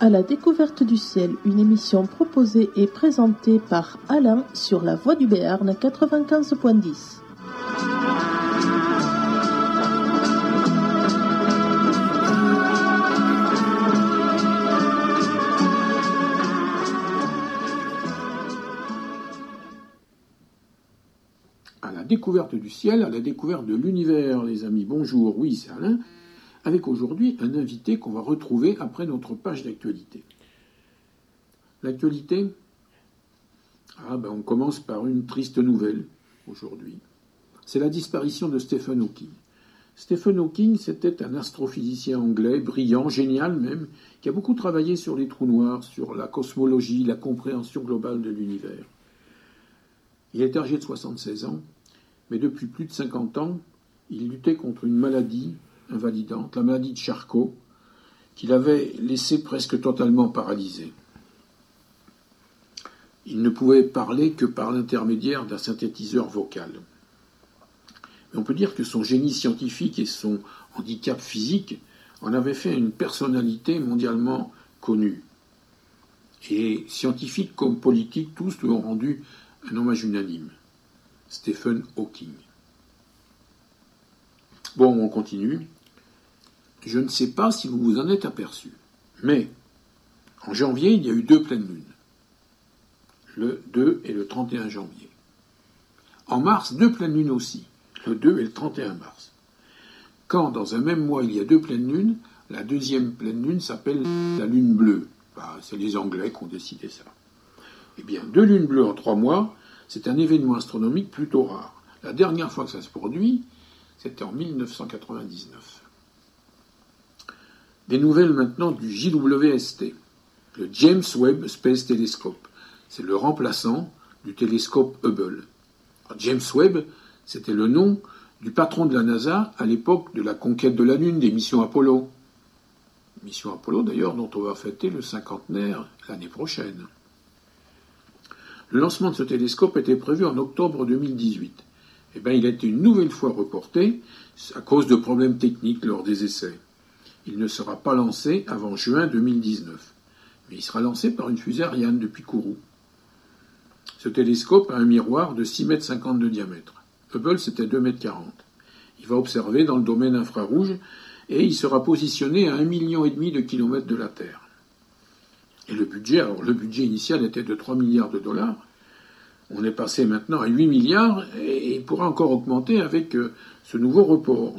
à la découverte du ciel, une émission proposée et présentée par Alain sur la Voix du Béarn 95.10. À la découverte du ciel, à la découverte de l'univers, les amis. Bonjour, oui, c'est Alain, avec aujourd'hui un invité qu'on va retrouver après notre page d'actualité. L'actualité, on commence par une triste nouvelle aujourd'hui. C'est la disparition de Stephen Hawking. Stephen Hawking, c'était un astrophysicien anglais, brillant, génial même, qui a beaucoup travaillé sur les trous noirs, sur la cosmologie, la compréhension globale de l'univers. Il est âgé de 76 ans, mais depuis plus de 50 ans, il luttait contre une maladie invalidante, la maladie de Charcot, qui l'avait laissé presque totalement paralysé. Il ne pouvait parler que par l'intermédiaire d'un synthétiseur vocal. Mais on peut dire que son génie scientifique et son handicap physique en avaient fait une personnalité mondialement connue. Et scientifiques comme politiques, tous lui ont rendu un hommage unanime. Stephen Hawking. Bon, on continue. Je ne sais pas si vous vous en êtes aperçu, mais en janvier, il y a eu 2 pleines lunes. Le 2 et le 31 janvier. En mars, 2 pleines lunes aussi, le 2 et le 31 mars. Quand, dans un même mois, il y a 2 pleines lunes, la deuxième pleine lune s'appelle la lune bleue. C'est les Anglais qui ont décidé ça. Eh bien, 2 lunes bleues en 3 mois, c'est un événement astronomique plutôt rare. La dernière fois que ça se produit, c'était en 1999. Des nouvelles maintenant du JWST, le James Webb Space Telescope. C'est le remplaçant du télescope Hubble. Alors, James Webb, c'était le nom du patron de la NASA à l'époque de la conquête de la Lune, des missions Apollo. Mission Apollo d'ailleurs dont on va fêter le 50e l'année prochaine. Le lancement de ce télescope était prévu en octobre 2018. Il a été une nouvelle fois reporté à cause de problèmes techniques lors des essais. Il ne sera pas lancé avant juin 2019. Mais il sera lancé par une fusée Ariane depuis Kourou. Ce télescope a un miroir de 6,50 m de diamètre. Hubble, c'était 2,40 m. Il va observer dans le domaine infrarouge et il sera positionné à 1,5 million de kilomètres de la Terre. Et le budget initial était de 3 milliards de dollars. On est passé maintenant à 8 milliards et il pourra encore augmenter avec ce nouveau report.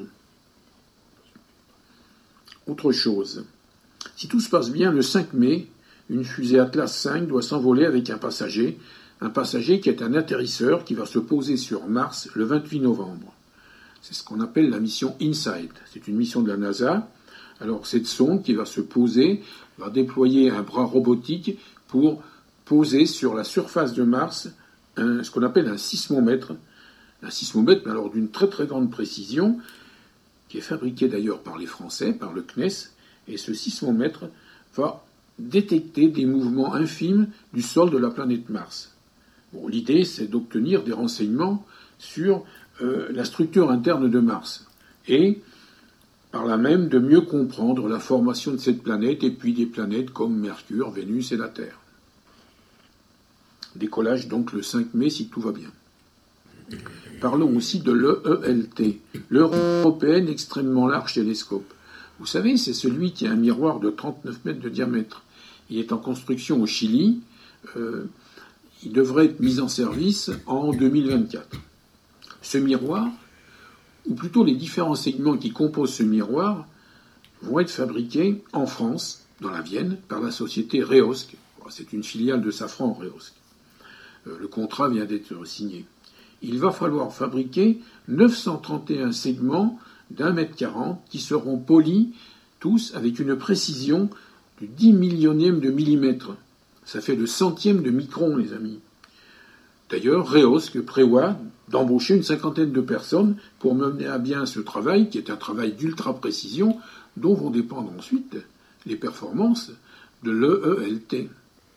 Autre chose. Si tout se passe bien, le 5 mai, une fusée Atlas 5 doit s'envoler avec un passager qui est un atterrisseur qui va se poser sur Mars le 28 novembre. C'est ce qu'on appelle la mission InSight. C'est une mission de la NASA. Alors cette sonde qui va se poser va déployer un bras robotique pour poser sur la surface de Mars ce qu'on appelle un sismomètre. Un sismomètre, mais alors d'une très très grande précision, qui est fabriqué d'ailleurs par les Français, par le CNES, et ce sismomètre va détecter des mouvements infimes du sol de la planète Mars. Bon, l'idée, c'est d'obtenir des renseignements sur la structure interne de Mars, et par là même de mieux comprendre la formation de cette planète et puis des planètes comme Mercure, Vénus et la Terre. Décollage donc le 5 mai si tout va bien. Parlons aussi de l'EELT, l'Européenne Extrêmement Large Télescope. Vous savez, c'est celui qui a un miroir de 39 mètres de diamètre. Il est en construction au Chili. Il devrait être mis en service en 2024. Ce miroir, ou plutôt les différents segments qui composent ce miroir, vont être fabriqués en France, dans la Vienne, par la société Reosc. C'est une filiale de Safran Reosc. Le contrat vient d'être signé. Il va falloir fabriquer 931 segments d'1,40 m qui seront polis, tous avec une précision de 10 millionième de millimètre. Ça fait le centième de micron, les amis. D'ailleurs, Reosc prévoit d'embaucher une 50aine de personnes pour mener à bien ce travail, qui est un travail d'ultra-précision, dont vont dépendre ensuite les performances de l'EELT.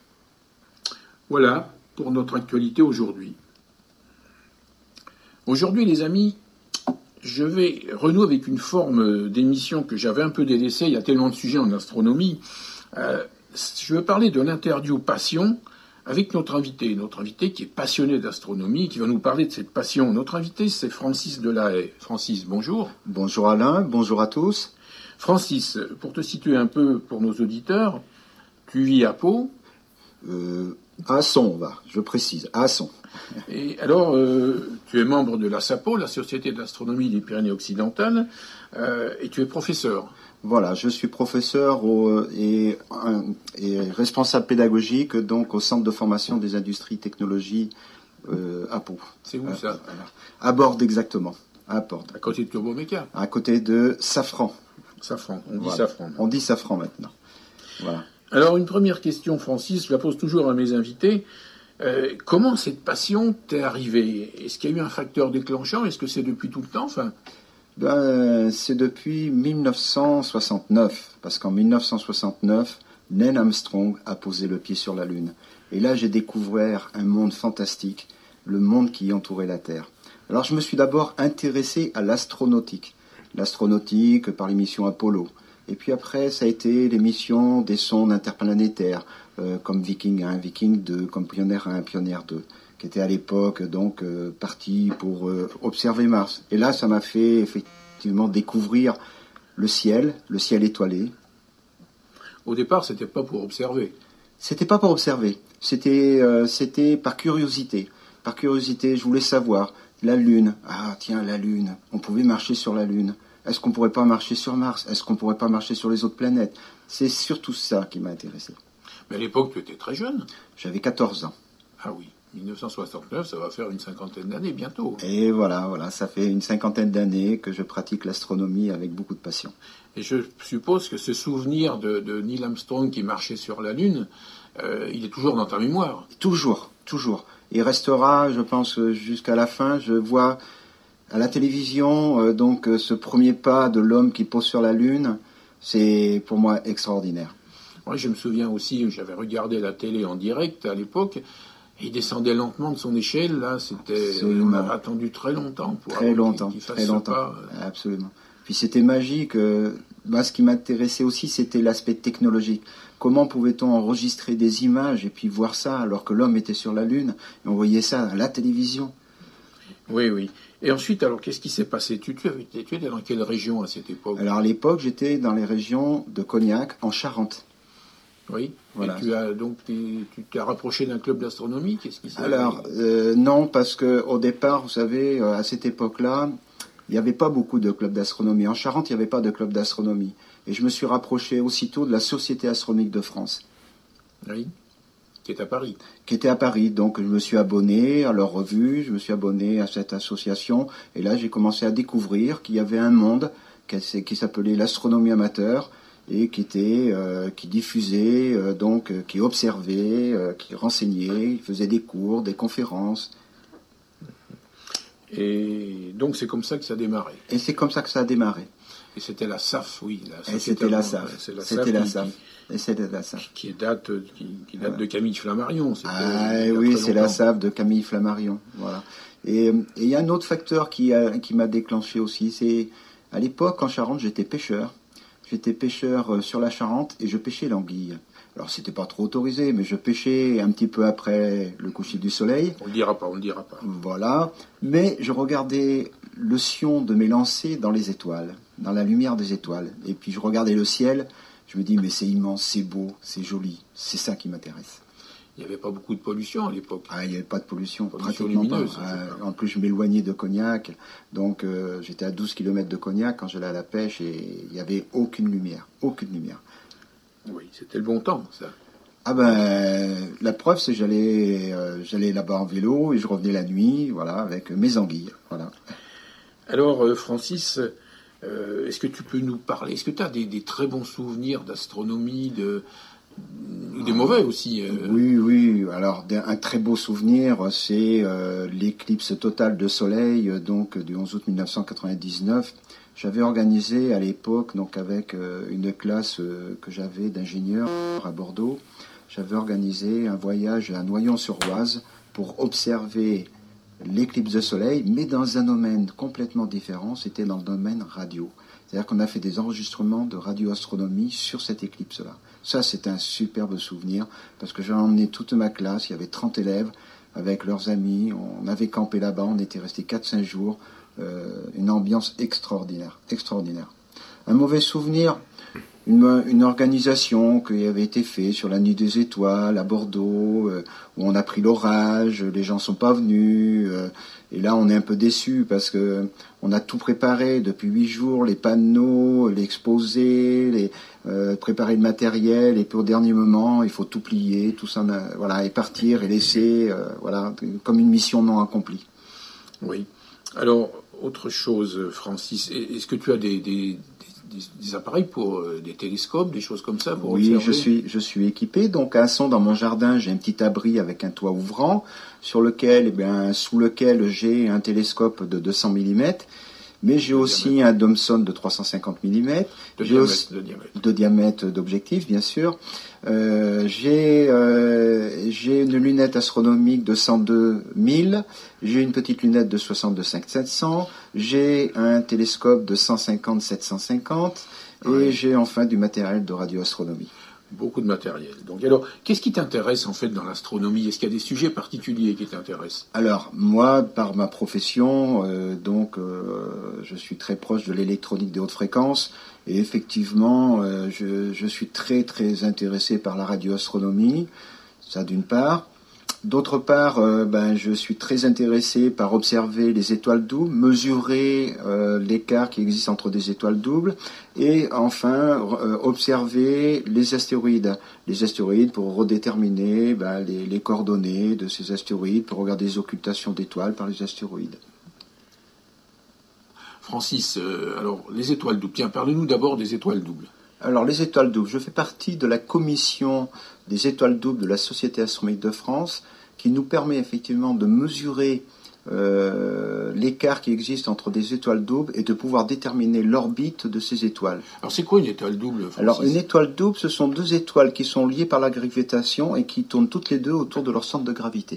Voilà pour notre actualité aujourd'hui. Aujourd'hui, les amis, je vais renouer avec une forme d'émission que j'avais un peu délaissée. Il y a tellement de sujets en astronomie. je veux parler de l'interview passion avec notre invité qui est passionné d'astronomie, qui va nous parler de cette passion. Notre invité, c'est Francis Delahaye. Francis, bonjour. Bonjour Alain, bonjour à tous. Francis, pour te situer un peu pour nos auditeurs, tu vis à Pau. À Asson, je précise, à Asson. Et alors, tu es membre de la SAPO, la Société d'astronomie des Pyrénées-Occidentales, et tu es professeur. Voilà, je suis professeur et responsable pédagogique donc au Centre de formation des industries technologies à Pau. C'est où ça? À Bordes, exactement. À Bordes. À côté de Turboméca. À côté de Safran. Safran, on dit Safran. On dit Safran maintenant. Voilà. Alors, une première question, Francis, je la pose toujours à mes invités. Comment cette passion t'est arrivée? Est-ce qu'il y a eu un facteur déclenchant? Est-ce que c'est depuis tout le temps? C'est depuis 1969, parce qu'en 1969, Neil Armstrong a posé le pied sur la Lune. Et là, j'ai découvert un monde fantastique, le monde qui entourait la Terre. Alors, je me suis d'abord intéressé à l'astronautique. L'astronautique par les missions Apollo. Et puis après, ça a été les missions des sondes interplanétaires, comme Viking 1, Viking 2, comme Pioneer 1, Pioneer 2, qui étaient à l'époque donc partis pour observer Mars. Et là, ça m'a fait effectivement découvrir le ciel étoilé. Au départ, c'était pas pour observer. C'était pas pour observer. C'était par curiosité. Par curiosité, je voulais savoir. La Lune. Ah, tiens, la Lune. On pouvait marcher sur la Lune. Est-ce qu'on ne pourrait pas marcher sur Mars? Est-ce qu'on ne pourrait pas marcher sur les autres planètes? C'est surtout ça qui m'a intéressé. Mais à l'époque, tu étais très jeune. J'avais 14 ans. Ah oui, 1969, ça va faire une cinquantaine d'années bientôt. Et voilà, ça fait une cinquantaine d'années que je pratique l'astronomie avec beaucoup de passion. Et je suppose que ce souvenir de Neil Armstrong qui marchait sur la Lune, il est toujours dans ta mémoire. Toujours. Il restera, je pense, jusqu'à la fin. Je vois à la télévision, donc, ce premier pas de l'homme qui pose sur la Lune, c'est pour moi extraordinaire. Moi, je me souviens aussi, j'avais regardé la télé en direct à l'époque, et il descendait lentement de son échelle. Là, on a attendu très longtemps pour qu'il fasse ce pas. Absolument. Puis c'était magique. Ce qui m'intéressait aussi, c'était l'aspect technologique. Comment pouvait-on enregistrer des images et puis voir ça alors que l'homme était sur la Lune et on voyait ça à la télévision? Oui. Et ensuite, alors, qu'est-ce qui s'est passé? Tu étais dans quelle région à cette époque? Alors, à l'époque, j'étais dans les régions de Cognac, en Charente. Oui. Voilà. Et tu t'es rapproché d'un club d'astronomie? Qu'est-ce qui s'est passé? Alors, non, parce qu'au départ, vous savez, à cette époque-là, il n'y avait pas beaucoup de clubs d'astronomie. En Charente, il n'y avait pas de club d'astronomie. Et je me suis rapproché aussitôt de la Société astronomique de France. Oui. Qui est à Paris. Qui était à Paris. Donc, je me suis abonné à leur revue, je me suis abonné à cette association. Et là, j'ai commencé à découvrir qu'il y avait un monde qui s'appelait l'astronomie amateur et qui diffusait, qui observait, qui renseignait, qui faisait des cours, des conférences. Et donc, c'est comme ça que ça a démarré. Et c'est comme ça que ça a démarré. Et c'était la SAF, oui. Et c'était la SAF. C'était la SAF. Qui date de Camille Flammarion. Oui, c'est la SAF de Camille Flammarion. Voilà. Et il y a un autre facteur qui m'a déclenché aussi. C'est à l'époque, en Charente, j'étais pêcheur. J'étais pêcheur sur la Charente et je pêchais l'anguille. Alors, c'était pas trop autorisé, mais je pêchais un petit peu après le coucher du soleil. On ne le dira pas. Voilà. Mais je regardais le sion de mes lancers dans les étoiles, dans la lumière des étoiles. Et puis, je regardais le ciel. Je me dis, mais c'est immense, c'est beau, c'est joli. C'est ça qui m'intéresse. Il n'y avait pas beaucoup de pollution à l'époque. Il n'y avait pas de pollution, pratiquement lumineuse, pas. En plus, je m'éloignais de Cognac. Donc, j'étais à 12 km de Cognac quand j'allais à la pêche et il n'y avait aucune lumière. Oui, c'était le bon temps, ça. La preuve, c'est que j'allais là-bas en vélo et je revenais la nuit, voilà, avec mes anguilles, voilà. Alors, Francis, est-ce que tu peux nous parler? Est-ce que tu as des très bons souvenirs d'astronomie, des mauvais aussi? Oui. Alors, un très beau souvenir, c'est l'éclipse totale de soleil, donc du 11 août 1999. J'avais organisé à l'époque, donc avec une classe que j'avais d'ingénieurs à Bordeaux, j'avais organisé un voyage à Noyon-sur-Oise pour observer l'éclipse de soleil, mais dans un domaine complètement différent, c'était dans le domaine radio. C'est-à-dire qu'on a fait des enregistrements de radioastronomie sur cette éclipse-là. Ça, c'est un superbe souvenir, parce que j'ai emmené toute ma classe, il y avait 30 élèves, avec leurs amis, on avait campé là-bas, on était resté 4-5 jours, une ambiance extraordinaire, extraordinaire. Un mauvais souvenir, une organisation qui avait été faite sur la Nuit des Étoiles à Bordeaux, où on a pris l'orage, les gens sont pas venus, et là on est un peu déçus parce que on a tout préparé depuis 8 jours, les panneaux, l'exposé, préparer le matériel, et puis au dernier moment il faut tout plier, tout ça, voilà, et partir et laisser, voilà, comme une mission non accomplie. Oui. Alors, autre chose, Francis, est-ce que tu as des appareils pour des télescopes, des choses comme ça pour Oui, observer? je suis équipé. Donc, à son, dans mon jardin, j'ai un petit abri avec un toit ouvrant, sur lequel, sous lequel j'ai un télescope de 200 mm. Mais j'ai aussi un Thomson de 350 mm. De diamètre d'objectif, bien sûr. J'ai une lunette astronomique de 102 000. J'ai une petite lunette de 62-5-700. J'ai un télescope de 150-750. Et j'ai enfin du matériel de radioastronomie. Beaucoup de matériel. Donc alors, qu'est-ce qui t'intéresse en fait dans l'astronomie? Est-ce qu'il y a des sujets particuliers qui t'intéressent? Alors, moi, par ma profession, je suis très proche de l'électronique des hautes fréquences. Et effectivement, je suis très très intéressé par la radioastronomie, ça d'une part. D'autre part, je suis très intéressé par observer les étoiles doubles, mesurer l'écart qui existe entre des étoiles doubles, et enfin observer les astéroïdes. Les astéroïdes pour redéterminer les coordonnées de ces astéroïdes, pour regarder les occultations d'étoiles par les astéroïdes. Francis, alors les étoiles doubles, tiens, parlez-nous d'abord des étoiles doubles. Alors les étoiles doubles, je fais partie de la commission des étoiles doubles de la Société astronomique de France, qui nous permet effectivement de mesurer l'écart qui existe entre des étoiles doubles et de pouvoir déterminer l'orbite de ces étoiles. Alors c'est quoi une étoile double, Francis? Alors une étoile double, ce sont deux étoiles qui sont liées par la gravitation et qui tournent toutes les deux autour de leur centre de gravité.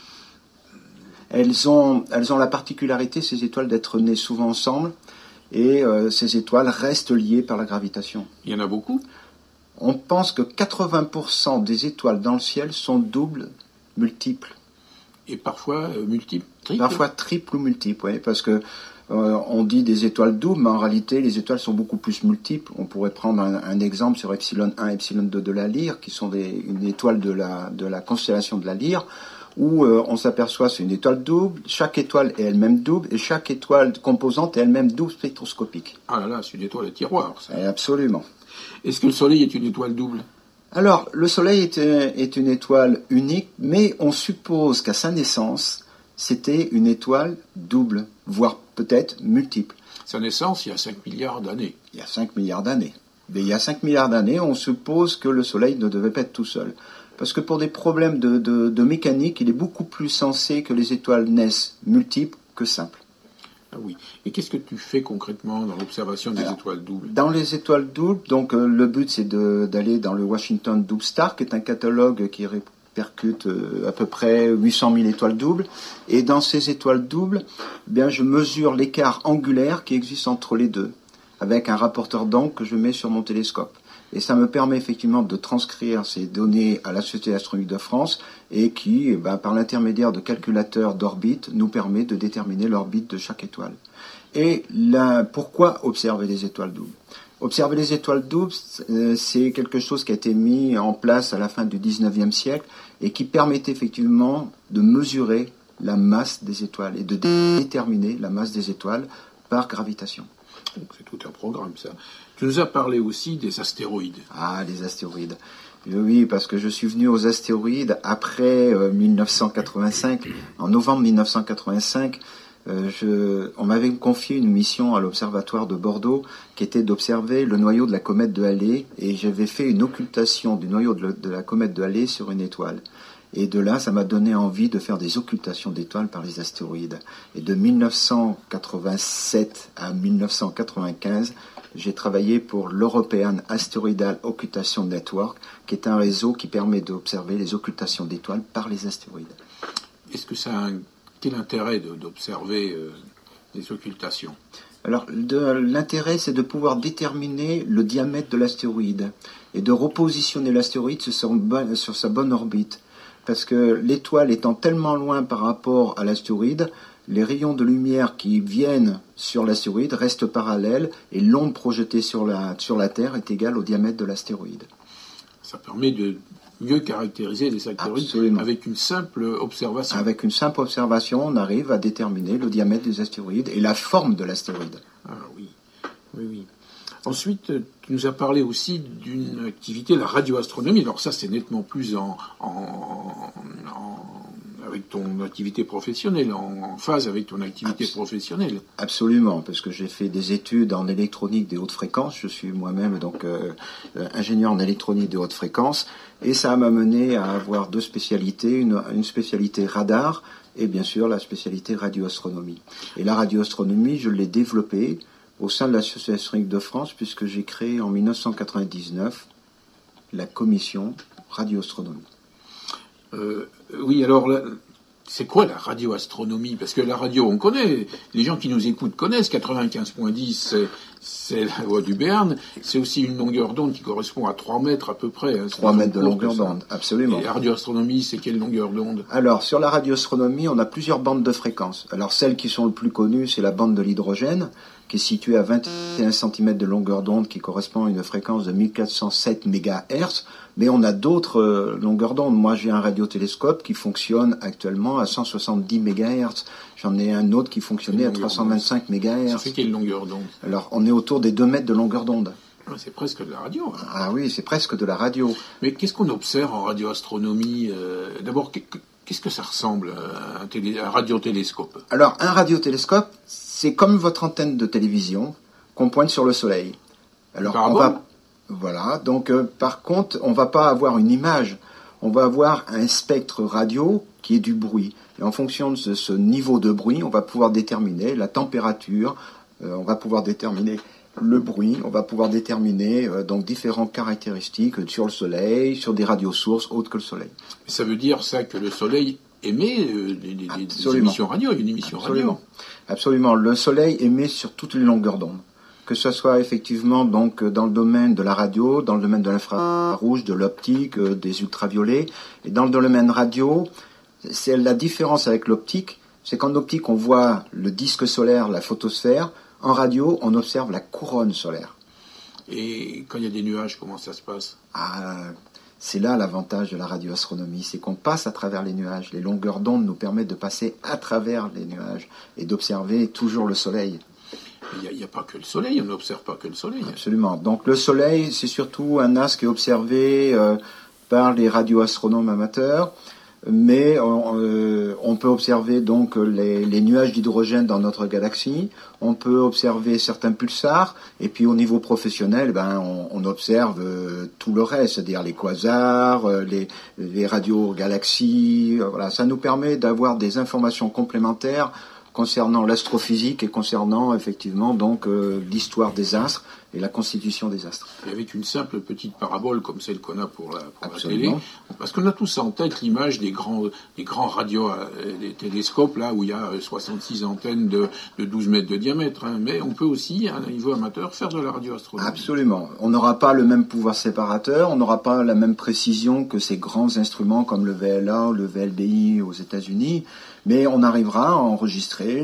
Elles ont la particularité, ces étoiles, d'être nées souvent ensemble, et ces étoiles restent liées par la gravitation. Il y en a beaucoup? On pense que 80% des étoiles dans le ciel sont doubles, multiples. Et parfois multiples, triples? Parfois triples ou multiples, oui, parce que on dit des étoiles doubles, mais en réalité, les étoiles sont beaucoup plus multiples. On pourrait prendre un exemple sur Epsilon 1 et Epsilon 2 de la Lyre, qui sont une étoile de la constellation de la Lyre, où on s'aperçoit que c'est une étoile double, chaque étoile est elle-même double, et chaque étoile composante est elle-même double spectroscopique. Ah là là, c'est une étoile à tiroir, ça. Absolument. Est-ce que le Soleil est une étoile double? Alors, le Soleil est une étoile unique, mais on suppose qu'à sa naissance, c'était une étoile double, voire peut-être multiple. Sa naissance, il y a 5 milliards d'années. Il y a 5 milliards d'années. Mais il y a 5 milliards d'années, on suppose que le Soleil ne devait pas être tout seul. Parce que pour des problèmes de mécanique, il est beaucoup plus sensé que les étoiles naissent multiples que simples. Ah oui. Et qu'est-ce que tu fais concrètement dans l'observation des étoiles doubles? Dans les étoiles doubles, donc le but c'est d'aller dans le Washington Double Star, qui est un catalogue qui répercute à peu près 800 000 étoiles doubles. Et dans ces étoiles doubles, je mesure l'écart angulaire qui existe entre les deux, avec un rapporteur d'angle que je mets sur mon télescope. Et ça me permet effectivement de transcrire ces données à la Société astronomique de France, et qui, par l'intermédiaire de calculateurs d'orbite, nous permet de déterminer l'orbite de chaque étoile. Et là, pourquoi observer les étoiles doubles? Observer les étoiles doubles, c'est quelque chose qui a été mis en place à la fin du 19e siècle, et qui permettait effectivement de mesurer la masse des étoiles, et de déterminer la masse des étoiles par gravitation. Donc c'est tout un programme, ça. Tu nous as parlé aussi des astéroïdes. Ah, les astéroïdes. Oui, parce que je suis venu aux astéroïdes après 1985. En novembre 1985, on m'avait confié une mission à l'Observatoire de Bordeaux qui était d'observer le noyau de la comète de Halley, et j'avais fait une occultation du noyau de la comète de Halley sur une étoile. Et de là, ça m'a donné envie de faire des occultations d'étoiles par les astéroïdes. Et de 1987 à 1995, j'ai travaillé pour l'European Asteroidal Occultation Network, qui est un réseau qui permet d'observer les occultations d'étoiles par les astéroïdes. Est-ce que ça a Quel intérêt d'observer les occultations? Alors, l'intérêt, c'est de pouvoir déterminer le diamètre de l'astéroïde et de repositionner l'astéroïde sur sa bonne orbite. Parce que l'étoile étant tellement loin par rapport à l'astéroïde, les rayons de lumière qui viennent sur l'astéroïde restent parallèles et l'onde projetée sur la Terre est égale au diamètre de l'astéroïde. Ça permet de mieux caractériser les astéroïdes. Absolument. Avec une simple observation. Avec une simple observation, on arrive à déterminer le diamètre des astéroïdes et la forme de l'astéroïde. Ah oui, oui, oui. Ensuite, tu nous as parlé aussi d'une activité, la radioastronomie. Alors ça, c'est nettement plus avec ton activité professionnelle, en phase avec ton activité professionnelle. Absolument, parce que j'ai fait des études en électronique des hautes fréquences. Je suis moi-même donc ingénieur en électronique des hautes fréquences, et ça m'a mené à avoir deux spécialités, une spécialité radar et bien sûr la spécialité radioastronomie. Et la radioastronomie, je l'ai développée au sein de l'Association astronomique de France, puisque j'ai créé en 1999 la commission radioastronomie. Oui, alors, c'est quoi la radioastronomie? Parce que la radio, on connaît, les gens qui nous écoutent connaissent, 95.10, c'est la voix du Béarn, c'est aussi une longueur d'onde qui correspond à 3 mètres à peu près. Hein, 3 mètres de longueur d'onde, absolument. Et la radioastronomie, c'est quelle longueur d'onde? Alors, sur la radioastronomie, on a plusieurs bandes de fréquences. Alors, celles qui sont le plus connues, c'est la bande de l'hydrogène, qui est située à 21 cm de longueur d'onde, qui correspond à une fréquence de 1407 MHz. Mais on a d'autres longueurs d'onde. Moi, j'ai un radiotélescope qui fonctionne actuellement à 170 MHz. J'en ai un autre qui fonctionnait à 325 MHz. Ça fait quelle longueur d'onde? Alors, on est autour des 2 mètres de longueur d'onde. C'est presque de la radio. Hein. Ah oui, c'est presque de la radio. Mais qu'est-ce qu'on observe en radioastronomie? D'abord, qu'est-ce que ça ressemble à un radiotélescope? Alors, un radiotélescope, c'est comme votre antenne de télévision qu'on pointe sur le soleil. Alors, voilà, donc par contre, on ne va pas avoir une image, on va avoir un spectre radio qui est du bruit. Et en fonction de ce niveau de bruit, on va pouvoir déterminer la température, on va pouvoir déterminer le bruit, on va pouvoir déterminer donc différentes caractéristiques sur le soleil, sur des radiosources autres que le soleil. Ça veut dire ça que le soleil émet des émissions radio, une émission radio. Absolument, le soleil émet sur toutes les longueurs d'onde. Que ce soit effectivement donc dans le domaine de la radio, dans le domaine de l'infrarouge, de l'optique, des ultraviolets. Et dans le domaine radio, c'est la différence avec l'optique, c'est qu'en optique on voit le disque solaire, la photosphère. En radio, on observe la couronne solaire. Et quand il y a des nuages, comment ça se passe? C'est là l'avantage de la radioastronomie, c'est qu'on passe à travers les nuages. Les longueurs d'onde nous permettent de passer à travers les nuages et d'observer toujours le soleil. Il n'y a pas que le soleil, on n'observe pas que le soleil. Absolument. Donc le soleil, c'est surtout un astre qui est observé par les radioastronomes amateurs, mais on peut observer donc les nuages d'hydrogène dans notre galaxie, on peut observer certains pulsars, et puis au niveau professionnel, on observe tout le reste, c'est-à-dire les quasars, les radiogalaxies. Voilà, ça nous permet d'avoir des informations complémentaires concernant l'astrophysique et concernant effectivement donc l'histoire des astres et la constitution des astres. Et avec une simple petite parabole comme celle qu'on a pour la télé, parce qu'on a tous en tête l'image des grands des télescopes là où il y a 66 antennes de 12 mètres de diamètre, hein, mais on peut aussi à un niveau amateur faire de la radioastronomie. Absolument. On n'aura pas le même pouvoir séparateur, on n'aura pas la même précision que ces grands instruments comme le VLA ou le VLBI aux États-Unis. Mais on arrivera à enregistrer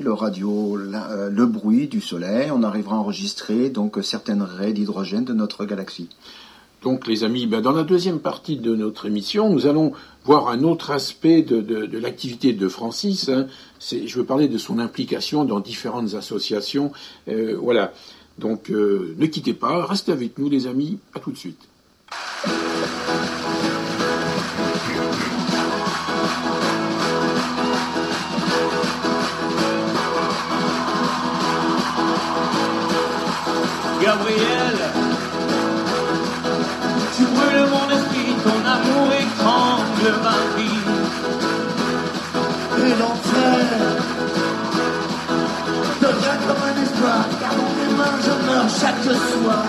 le bruit du Soleil, on arrivera à enregistrer donc certaines raies d'hydrogène de notre galaxie. Donc les amis, dans la deuxième partie de notre émission, nous allons voir un autre aspect de l'activité de Francis. Hein. Je veux parler de son implication dans différentes associations. Voilà. Donc ne quittez pas, restez avec nous les amis, à tout de suite. Gabriel, tu brûles mon esprit, ton amour étrangle ma vie. Et l'enfer devient comme un espoir, car dans mes mains je meurs chaque soir.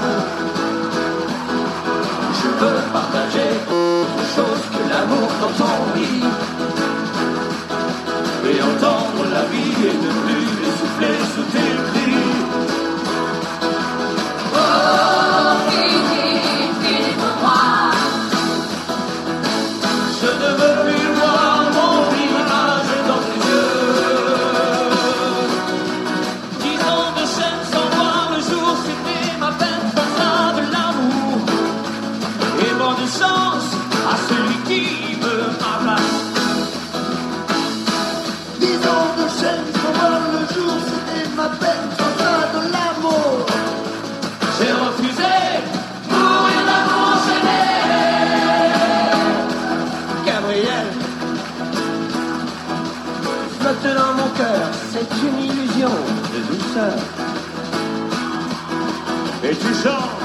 Je veux partager autre chose que l'amour quand on vit, et entendre et ne plus souffler sous tes cris. Oh, fini pour moi. Je ne veux plus voir mon visage dans tes yeux. 10 ans de chaîne sans voir le jour, c'était ma peine face à de l'amour. Et bonne chance à celui qui veut ma place. 10 ans de chaîne sans voir le jour, c'était ma peine face à de l'amour. J'ai refusé mourir d'amour enchaîné. Gabriel, flotte dans mon cœur, c'est une illusion de douceur. Et tu chantes.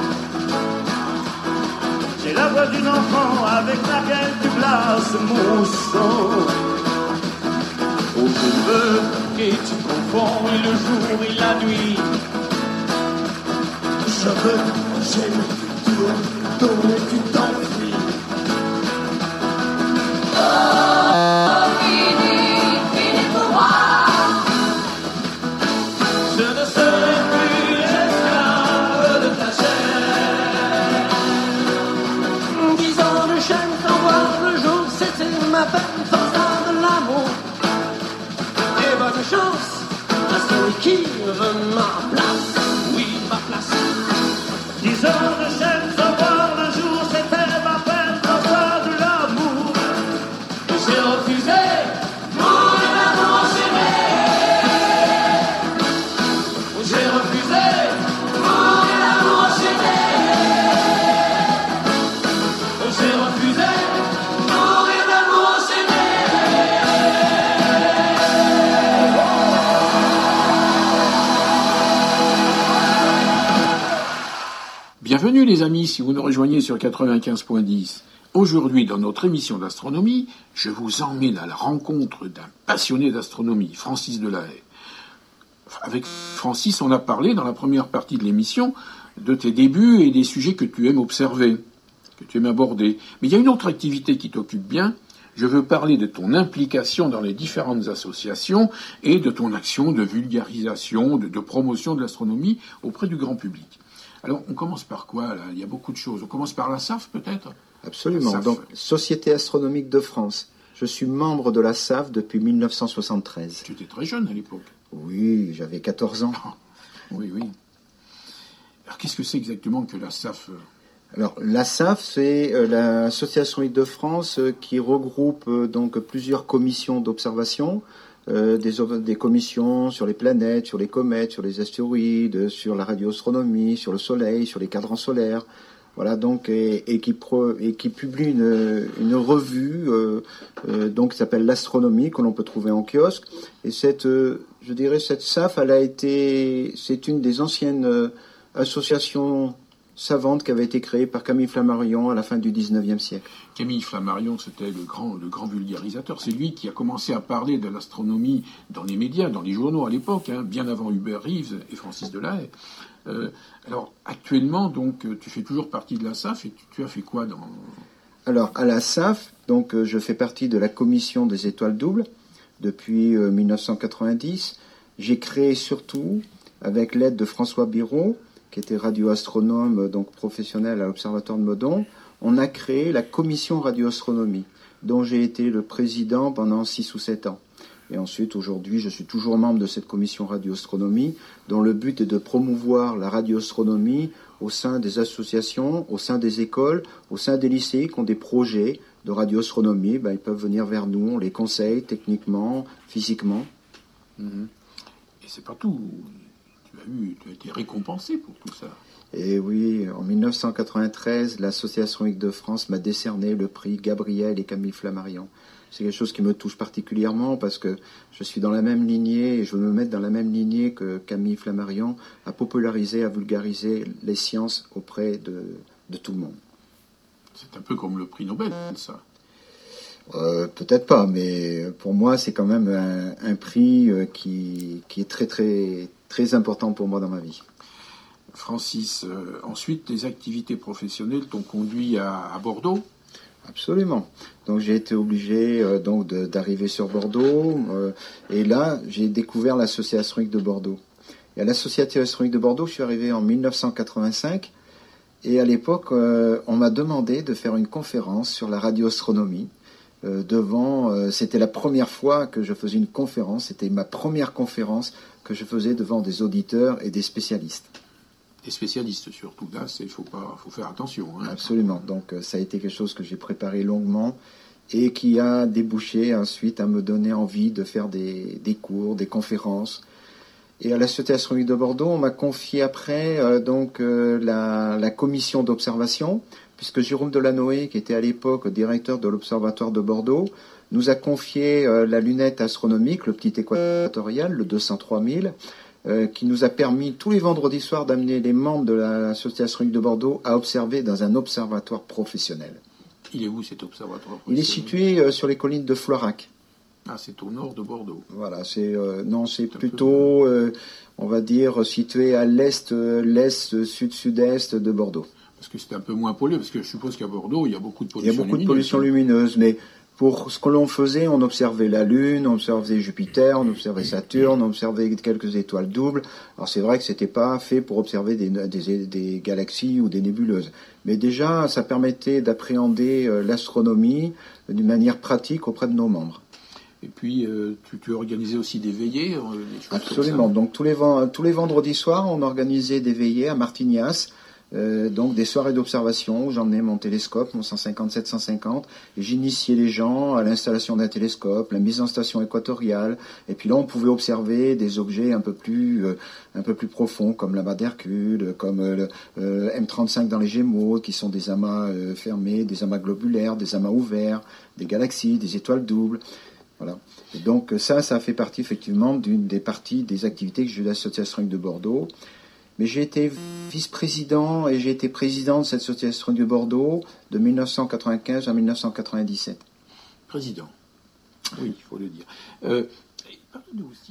J'ai la voix d'une enfant avec laquelle tu glaces mon sang. Au feu et tu confonds et le jour et la nuit. Je veux j'ai le futur dont tu t'enfuis. Oh, fini pour moi. Je ne serai plus l'esclave de ta chair. 10 ans de chaîne sans voir le jour, c'était ma peine face à de l'amour. Et bonne chance à celui qui veut ma place. Oui, ma place. 10 ans de chaîne sans voir le jour, c'était ma peine face à de l'amour. J'ai refusé mourir d'amour enchaîné. J'ai refusé mourir d'amour enchaîné. J'ai refusé mourir d'amour enchaîné. Bienvenue les amis, si vous nous rejoignez sur 95.10. Aujourd'hui, dans notre émission d'astronomie, je vous emmène à la rencontre d'un passionné d'astronomie, Francis Delahaye. Avec Francis, on a parlé dans la première partie de l'émission de tes débuts et des sujets que tu aimes observer, que tu aimes aborder. Mais il y a une autre activité qui t'occupe bien. Je veux parler de ton implication dans les différentes associations et de ton action de vulgarisation, de promotion de l'astronomie auprès du grand public. Alors, on commence par quoi, là ? Il y a beaucoup de choses. On commence par la SAF, peut-être ? Absolument. SAF. Donc, Société astronomique de France. Je suis membre de la SAF depuis 1973. Tu étais très jeune à l'époque. Oui, j'avais 14 ans. Oui, oui. Alors, qu'est-ce que c'est exactement que la SAF ? Alors, la SAF, c'est l'Association Île-de-France qui regroupe donc plusieurs commissions d'observation, des commissions sur les planètes, sur les comètes, sur les astéroïdes, sur la radioastronomie, sur le Soleil, sur les cadrans solaires. Voilà, donc, et qui publie une revue donc, qui s'appelle l'Astronomie, que l'on peut trouver en kiosque. Et cette SAF, c'est une des anciennes associations savante qui avait été créée par Camille Flammarion à la fin du 19e siècle. Camille Flammarion, c'était le grand vulgarisateur. C'est lui qui a commencé à parler de l'astronomie dans les médias, dans les journaux à l'époque, bien avant Hubert Reeves et Francis Delahaye. Alors, actuellement, donc, tu fais toujours partie de la SAF et tu as fait quoi dans... Alors, à la SAF, donc, je fais partie de la commission des étoiles doubles depuis 1990. J'ai créé surtout, avec l'aide de François Biraud, qui était radioastronome, donc professionnel à l'Observatoire de Meudon, on a créé la commission radioastronomie, dont j'ai été le président pendant 6 ou 7 ans. Et ensuite, aujourd'hui, je suis toujours membre de cette commission radioastronomie, dont le but est de promouvoir la radioastronomie au sein des associations, au sein des écoles, au sein des lycées qui ont des projets de radioastronomie. Ils peuvent venir vers nous, on les conseille techniquement, physiquement. Et c'est pas tout. Tu as été récompensé pour tout ça. Et oui, en 1993, l'Association Île-de-France m'a décerné le prix Gabriel et Camille Flammarion. C'est quelque chose qui me touche particulièrement parce que je suis dans la même lignée et je veux me mettre dans la même lignée que Camille Flammarion à populariser, à vulgariser les sciences auprès de tout le monde. C'est un peu comme le prix Nobel, ça. Peut-être pas, mais pour moi, c'est quand même un prix qui est très, très, très important pour moi dans ma vie. Francis, ensuite, tes activités professionnelles t'ont conduit à Bordeaux ? Absolument. Donc j'ai été obligé d'arriver sur Bordeaux et là j'ai découvert la Société astronomique de Bordeaux. Et à la Société astronomique de Bordeaux, je suis arrivé en 1985 et à l'époque on m'a demandé de faire une conférence sur la radioastronomie c'était la première fois que je faisais une conférence, c'était ma première conférence que je faisais devant des auditeurs et des spécialistes. Des spécialistes surtout, là, faut faire attention. Hein. Absolument, donc ça a été quelque chose que j'ai préparé longuement et qui a débouché ensuite à me donner envie de faire des cours, des conférences. Et à la Société astronomique de Bordeaux, on m'a confié après la commission d'observation, puisque Jérôme Delanoë, qui était à l'époque directeur de l'Observatoire de Bordeaux, nous a confié la lunette astronomique, le petit équatorial, le 203 000, qui nous a permis tous les vendredis soirs d'amener les membres de la Société astronomique de Bordeaux à observer dans un observatoire professionnel. Il est où cet observatoire professionnel ? Il est situé sur les collines de Floirac. Ah, c'est au nord de Bordeaux. Voilà, c'est plutôt, on va dire, situé à l'est, sud-sud-est de Bordeaux. Parce que c'est un peu moins pollué, parce que je suppose qu'à Bordeaux, il y a beaucoup de pollution lumineuse. Il y a beaucoup de pollution lumineuse, mais pour ce que l'on faisait, on observait la Lune, on observait Jupiter, on observait Saturne, on observait quelques étoiles doubles. Alors c'est vrai que c'était pas fait pour observer des galaxies ou des nébuleuses. Mais déjà, ça permettait d'appréhender l'astronomie d'une manière pratique auprès de nos membres. Et puis, tu organisais aussi des veillées, des choses Absolument. Comme ça. Donc tous les vendredis soirs, on organisait des veillées à Martignas. Donc des soirées d'observation où j'emmenais mon télescope, mon 150-750, et j'initiais les gens à l'installation d'un télescope, la mise en station équatoriale, et puis là on pouvait observer des objets un peu plus profonds, comme l'amas d'Hercule, comme le M35 dans les Gémeaux, qui sont des amas fermés, des amas globulaires, des amas ouverts, des galaxies, des étoiles doubles. Voilà. Et donc ça fait partie effectivement d'une des parties des activités que j'ai eu à la Société astronomique de Bordeaux. Mais j'ai été vice-président et j'ai été président de cette Société astronomique de Bordeaux de 1995 à 1997. Président. Oui, il faut le dire. Parle-nous aussi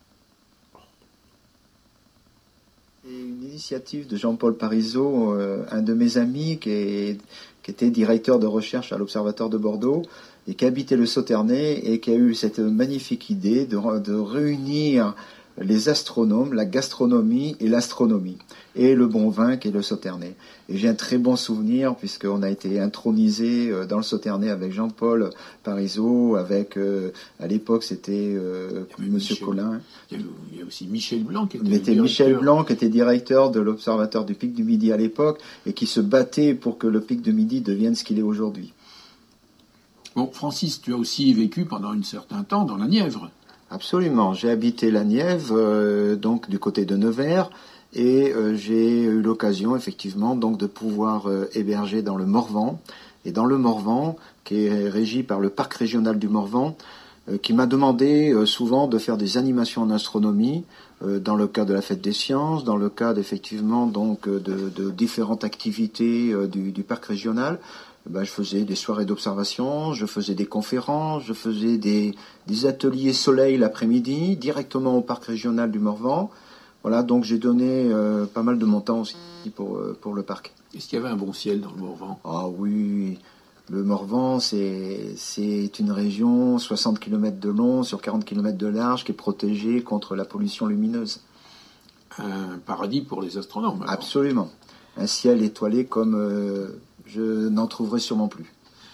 C'est une initiative de Jean-Paul Parisot, un de mes amis qui était directeur de recherche à l'Observatoire de Bordeaux et qui habitait le Sauternay et qui a eu cette magnifique idée de réunir les astronomes, la gastronomie et l'astronomie, et le bon vin qui est le Sauternay. Et j'ai un très bon souvenir, puisqu'on a été intronisé dans le Sauternay avec Jean-Paul Parisot, avec, à l'époque, c'était Monsieur Collin. Il y a aussi Michel Blanc qui était directeur. Michel Blanc qui était directeur de l'Observatoire du Pic du Midi à l'époque, et qui se battait pour que le Pic du Midi devienne ce qu'il est aujourd'hui. Bon, Francis, tu as aussi vécu pendant un certain temps dans la Nièvre. Absolument. J'ai habité la Nièvre, donc du côté de Nevers, et j'ai eu l'occasion effectivement donc de pouvoir héberger dans le Morvan. Et dans le Morvan, qui est régi par le parc régional du Morvan, qui m'a demandé souvent de faire des animations en astronomie, dans le cadre de la fête des sciences, dans le cadre effectivement donc de différentes activités du parc régional. Je faisais des soirées d'observation, je faisais des conférences, je faisais des ateliers soleil l'après-midi, directement au parc régional du Morvan. Voilà, donc j'ai donné pas mal de mon temps aussi pour le parc. Est-ce qu'il y avait un bon ciel dans le Morvan ? Ah oui, le Morvan, c'est une région 60 km de long sur 40 km de large qui est protégée contre la pollution lumineuse. Un paradis pour les astronomes. Alors. Absolument. Un ciel étoilé comme... je n'en trouverai sûrement plus.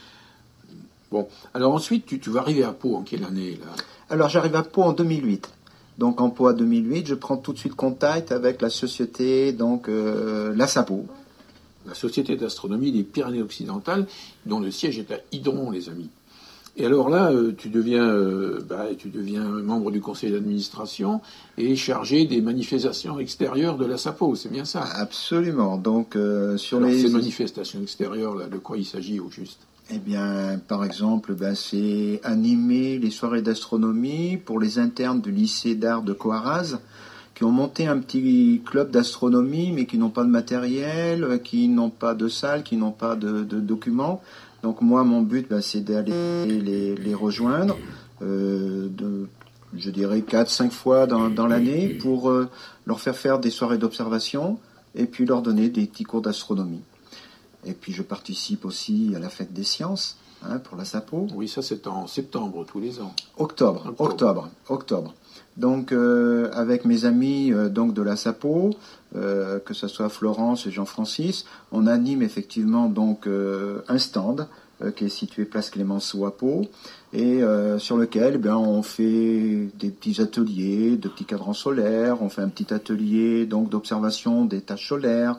Bon, alors ensuite, tu vas arriver à Pau en quelle année là ? Alors j'arrive à Pau en 2008. Donc en Pau à 2008, je prends tout de suite contact avec la société, donc la SAPO. La Société d'astronomie des Pyrénées-Occidentales, dont le siège est à Idron, les amis. Et alors là, tu deviens membre du conseil d'administration et chargé des manifestations extérieures de la SAPO, c'est bien ça ? Absolument. Donc sur alors, les ces manifestations extérieures, là, de quoi il s'agit au juste ? Eh bien, par exemple, c'est animer les soirées d'astronomie pour les internes du lycée d'art de Coaraz, qui ont monté un petit club d'astronomie, mais qui n'ont pas de matériel, qui n'ont pas de salle, qui n'ont pas de documents. Donc moi, mon but, c'est d'aller les rejoindre, je dirais 4-5 fois dans l'année, pour leur faire des soirées d'observation, et puis leur donner des petits cours d'astronomie. Et puis je participe aussi à la fête des sciences, pour la SAPO. Oui, ça c'est en septembre tous les ans. Octobre. Donc avec mes amis donc de la SAPO, que ce soit Florence et Jean-Francis, on anime effectivement donc un stand qui est situé place Clémenceau à Pau, et sur lequel on fait des petits ateliers de petits cadrans solaires, on fait un petit atelier donc d'observation des taches solaires,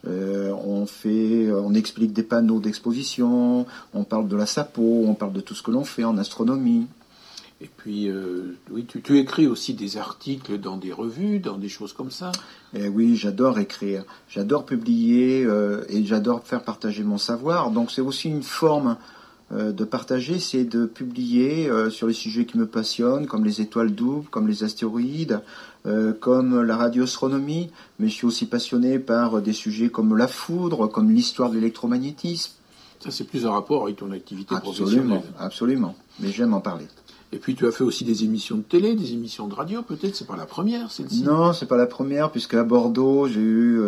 on explique des panneaux d'exposition, on parle de la SAPO, on parle de tout ce que l'on fait en astronomie. Et puis, oui, tu écris aussi des articles dans des revues, dans des choses comme ça. Et oui, j'adore écrire, j'adore publier et j'adore faire partager mon savoir. Donc c'est aussi une forme de partager, c'est de publier sur les sujets qui me passionnent, comme les étoiles doubles, comme les astéroïdes, comme la radioastronomie. Mais je suis aussi passionné par des sujets comme la foudre, comme l'histoire de l'électromagnétisme. Ça, c'est plus en rapport avec ton activité professionnelle. Absolument, mais j'aime en parler. Et puis tu as fait aussi des émissions de télé, des émissions de radio, peut-être, c'est pas la première, celle-ci? Non, c'est pas la première, puisque à Bordeaux, j'ai eu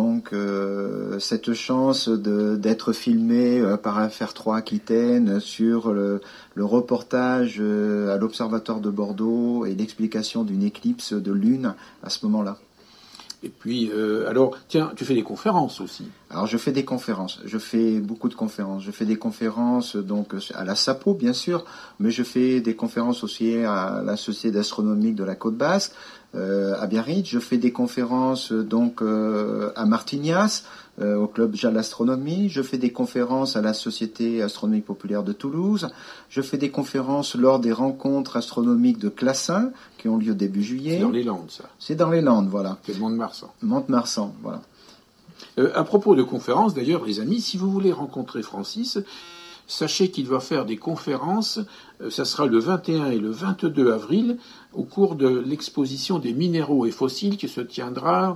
cette chance d'être filmé par Affaire 3 Aquitaine sur le reportage à l'Observatoire de Bordeaux et l'explication d'une éclipse de lune à ce moment-là. Et puis, alors, tiens, tu fais des conférences aussi. Alors, je fais des conférences. Je fais beaucoup de conférences. Je fais des conférences donc à la SAPO, bien sûr, mais je fais des conférences aussi à la Société astronomique de la Côte Basque, à Biarritz. Je fais des conférences donc à Martignas, au club JAL Astronomie. Je fais des conférences à la Société astronomique populaire de Toulouse. Je fais des conférences lors des rencontres astronomiques de Classin, qui ont lieu début juillet. C'est dans les Landes, ça. C'est dans les Landes, voilà. C'est le Mont-de-Marsan. Mont-de-Marsan, voilà. À propos de conférences, d'ailleurs, les amis, si vous voulez rencontrer Francis, sachez qu'il va faire des conférences, ça sera le 21 et le 22 avril, au cours de l'exposition des minéraux et fossiles qui se tiendra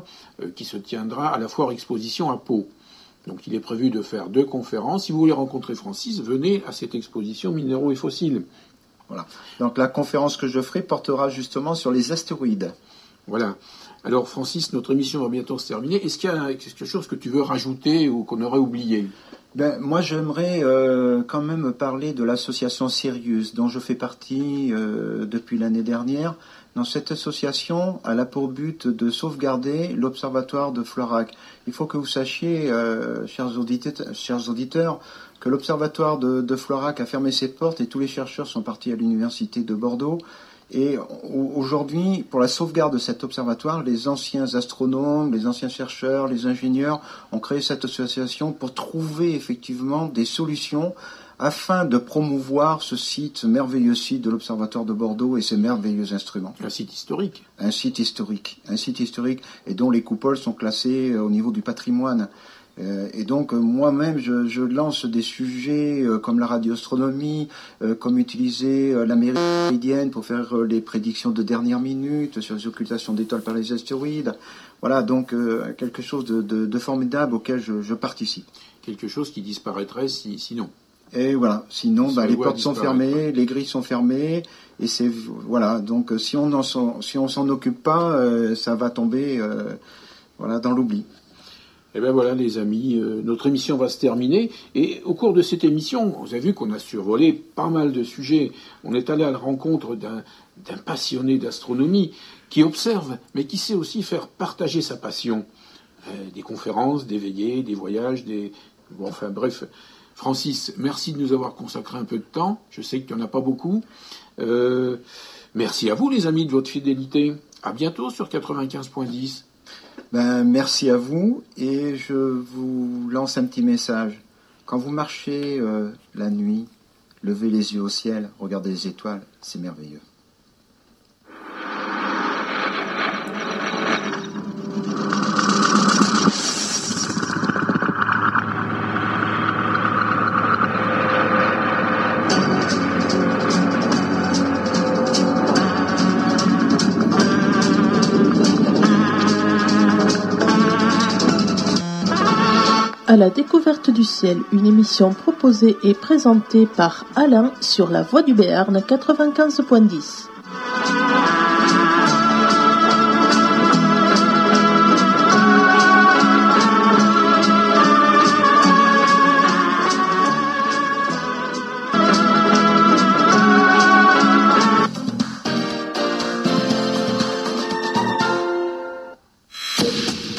à la foire exposition à Pau. Donc il est prévu de faire 2 conférences. Si vous voulez rencontrer Francis, venez à cette exposition minéraux et fossiles. Voilà. Donc la conférence que je ferai portera justement sur les astéroïdes. Voilà. Alors Francis, notre émission va bientôt se terminer. Est-ce qu'il y a quelque chose que tu veux rajouter ou qu'on aurait oublié ? Moi, j'aimerais quand même parler de l'association Sirius, dont je fais partie depuis l'année dernière. Dans cette association, elle a pour but de sauvegarder l'observatoire de Florac. Il faut que vous sachiez, chers auditeurs, que l'observatoire de Florac a fermé ses portes et tous les chercheurs sont partis à l'université de Bordeaux. Et aujourd'hui, pour la sauvegarde de cet observatoire, les anciens astronomes, les anciens chercheurs, les ingénieurs ont créé cette association pour trouver effectivement des solutions afin de promouvoir ce merveilleux site de l'Observatoire de Bordeaux et ses merveilleux instruments. Un site historique. Un site historique, et dont les coupoles sont classées au niveau du patrimoine. Et donc moi-même je lance des sujets comme la radioastronomie, comme utiliser la méridienne pour faire les prédictions de dernière minute sur les occultations d'étoiles par les astéroïdes. Voilà, donc quelque chose de formidable auquel je participe. Quelque chose qui disparaîtrait sinon. Et voilà, sinon les portes sont fermées, les grilles sont fermées, et c'est voilà, donc si on s'en occupe pas, ça va tomber dans l'oubli. Eh bien voilà les amis, notre émission va se terminer et au cours de cette émission, vous avez vu qu'on a survolé pas mal de sujets. On est allé à la rencontre d'un passionné d'astronomie qui observe mais qui sait aussi faire partager sa passion. Des conférences, des veillées, des voyages, enfin bref. Francis, merci de nous avoir consacré un peu de temps. Je sais qu'il n'y en a pas beaucoup. Merci à vous les amis de votre fidélité. À bientôt sur 95.10. Merci à vous et je vous lance un petit message. Quand vous marchez la nuit, levez les yeux au ciel, regardez les étoiles, c'est merveilleux. À la découverte du ciel, une émission proposée et présentée par Alain sur la Voix du Béarn 95.10.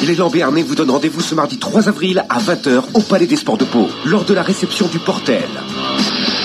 L'élan béarnais vous donne rendez-vous ce mardi 3 avril à 20h au Palais des Sports de Pau, lors de la réception du Portel.